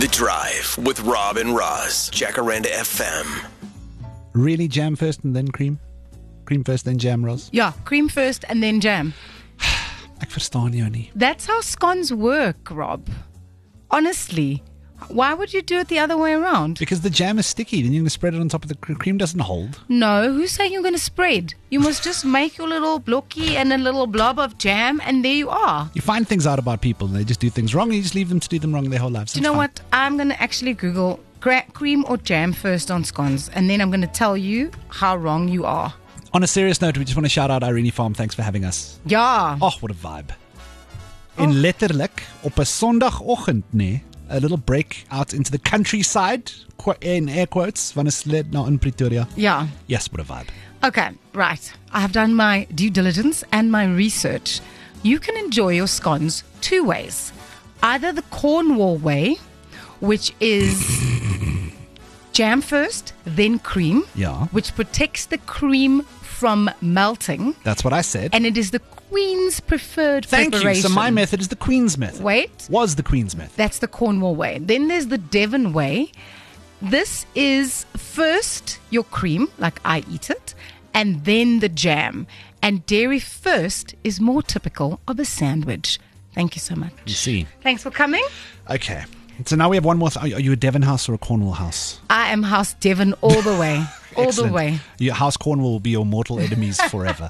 The Drive with Rob and Roz, Jacaranda FM. Really, jam first and then cream? Cream first, then jam, Roz? Yeah, cream first and then jam. Ek verstaan jou nie. That's how scones work, Rob. Honestly, why would you do it the other way around? Because the jam is sticky, then you're going to spread it on top of the cream doesn't hold. No, who's saying you're going to spread? You must just make your little blokkie and a little blob of jam, and there you are. You find things out about people, and they just do things wrong, and you just leave them to do them wrong their whole lives. Do you know what? I'm going to actually Google cream or jam first on scones, and then I'm going to tell you how wrong you are. On a serious note, we just want to shout out Irene Farm. Thanks for having us. Ja. Oh, what a vibe. En letterlik, op 'n Sondagoggend, nee, a little break out into the countryside, in air quotes, van 'n sled nou in Pretoria. Ja. Yes, what a vibe. Okay, right. I have done my due diligence and my research. You can enjoy your scones two ways. Either the Cornwall way, which is jam first, then cream, Yeah. which protects the cream from melting, That's what I said. and it is the Queen's preferred Thank you. preparation. So my method is the Queen's method. Wait. Was the Queen's method. That's the Cornwall way. Then there's the Devon way. This is first your cream, like I eat it, and then the jam. And dairy first is more typical of a sandwich. Thank you so much. You see. Thanks for coming. Okay. So now we have one more. Are you a Devon house or a Cornwall house? I am House Devon all the way. All the Excellent. way. Your house Cornwall will be your mortal enemies forever.